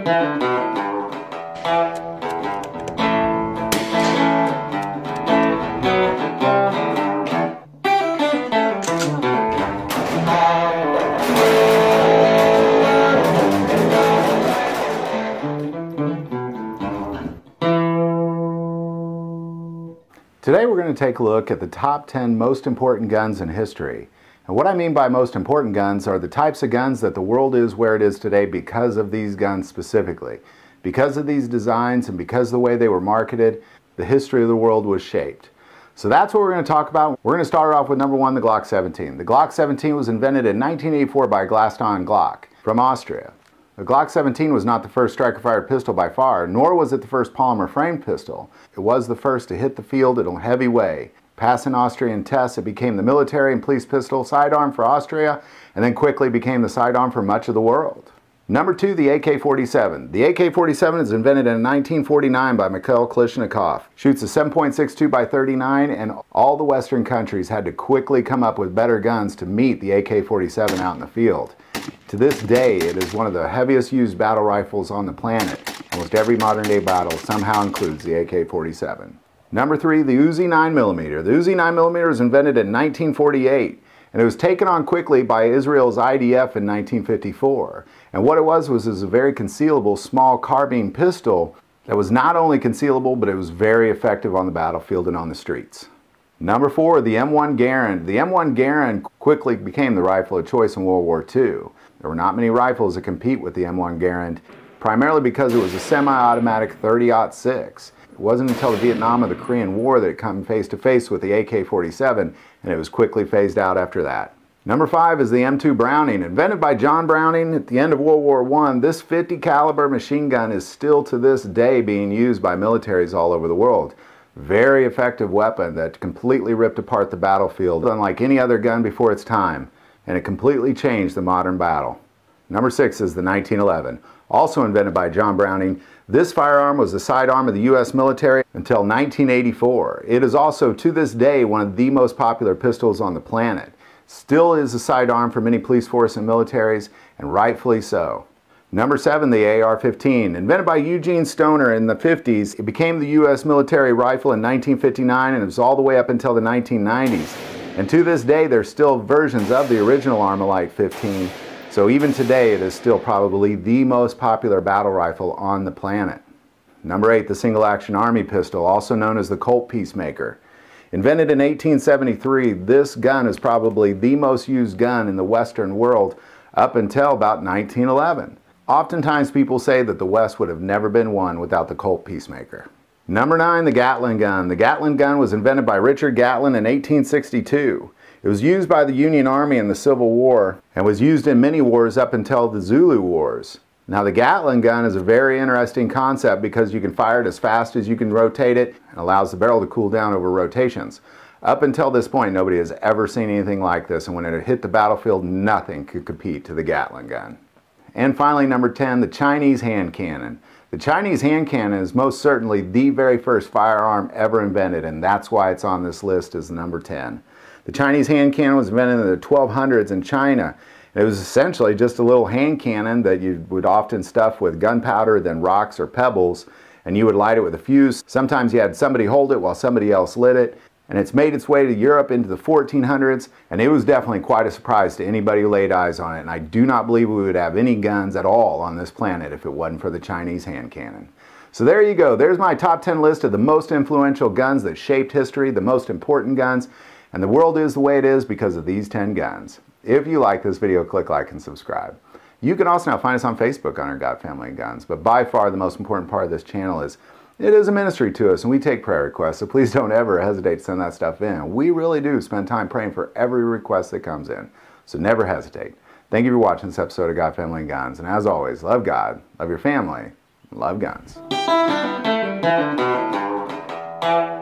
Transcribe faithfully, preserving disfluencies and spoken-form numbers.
Today we're going to take a look at the top ten most important guns in history. And what I mean by most important guns are the types of guns that the world is where it is today because of these guns specifically. Because of these designs and because of the way they were marketed, the history of the world was shaped. So that's what we're going to talk about. We're going to start off with number one, the Glock seventeen. The Glock seventeen was invented in nineteen eighty-four by Glaston Glock from Austria. The Glock seventeen was not the first striker-fired pistol by far, nor was it the first polymer-framed pistol. It was the first to hit the field in a heavy way. Passing Austrian tests, it became the military and police pistol sidearm for Austria, and then quickly became the sidearm for much of the world. Number two, the A K forty-seven. The A K forty-seven is invented in nineteen forty-nine by Mikhail Kalashnikov. Shoots a seven point six two by thirty-nine, and all the Western countries had to quickly come up with better guns to meet the A K forty-seven out in the field. To this day, it is one of the heaviest used battle rifles on the planet. Almost every modern day battle somehow includes the A K forty-seven. Number three, the Uzi nine millimeter. The Uzi nine millimeter was invented in nineteen forty-eight, and it was taken on quickly by Israel's I D F in nineteen fifty-four. And what it was was, it was a very concealable small carbine pistol that was not only concealable, but it was very effective on the battlefield and on the streets. Number four, the M one Garand. The M one Garand quickly became the rifle of choice in World War Two. There were not many rifles that compete with the M one Garand, primarily because it was a semi-automatic thirty aught six. It wasn't until the Vietnam or the Korean War that it came face to face with the A K forty-seven, and it was quickly phased out after that. Number five is the M two Browning. Invented by John Browning at the end of World War One, this fifty caliber machine gun is still to this day being used by militaries all over the world. Very effective weapon that completely ripped apart the battlefield, unlike any other gun before its time, and it completely changed the modern battle. Number six is the nineteen eleven. Also invented by John Browning, this firearm was the sidearm of the U S military until nineteen eighty-four. It is also, to this day, one of the most popular pistols on the planet. Still is a sidearm for many police force and militaries, and rightfully so. Number seven, the A R fifteen. Invented by Eugene Stoner in the fifties, it became the U S military rifle in nineteen fifty-nine, and it was all the way up until the nineteen nineties. And to this day, there's still versions of the original Armalite fifteen, so even today it is still probably the most popular battle rifle on the planet. Number eight, the single-action army pistol, also known as the Colt Peacemaker. Invented in eighteen seventy-three, this gun is probably the most used gun in the Western world up until about nineteen eleven. Oftentimes people say that the West would have never been won without the Colt Peacemaker. Number nine, the Gatling gun. The Gatling gun was invented by Richard Gatlin in eighteen sixty-two. It was used by the Union Army in the Civil War and was used in many wars up until the Zulu Wars. Now the Gatling gun is a very interesting concept because you can fire it as fast as you can rotate it and allows the barrel to cool down over rotations. Up until this point, nobody has ever seen anything like this, and when it hit the battlefield, nothing could compete to the Gatling gun. And finally, number ten, the Chinese hand cannon. The Chinese hand cannon is most certainly the very first firearm ever invented, and that's why it's on this list as number ten. The Chinese hand cannon was invented in the twelve hundreds in China. It was essentially just a little hand cannon that you would often stuff with gunpowder, then rocks or pebbles, and you would light it with a fuse. Sometimes you had somebody hold it while somebody else lit it, and it's made its way to Europe into the fourteen hundreds, and it was definitely quite a surprise to anybody who laid eyes on it, and I do not believe we would have any guns at all on this planet if it wasn't for the Chinese hand cannon. So there you go. There's my top ten list of the most influential guns that shaped history, the most important guns, and the world is the way it is because of these ten guns. If you like this video, click like and subscribe. You can also now find us on Facebook under God, Family, and Guns, but by far the most important part of this channel is it is a ministry to us, and we take prayer requests, so please don't ever hesitate to send that stuff in. We really do spend time praying for every request that comes in, so never hesitate. Thank you for watching this episode of God, Family, and Guns, and as always, love God, love your family, love guns.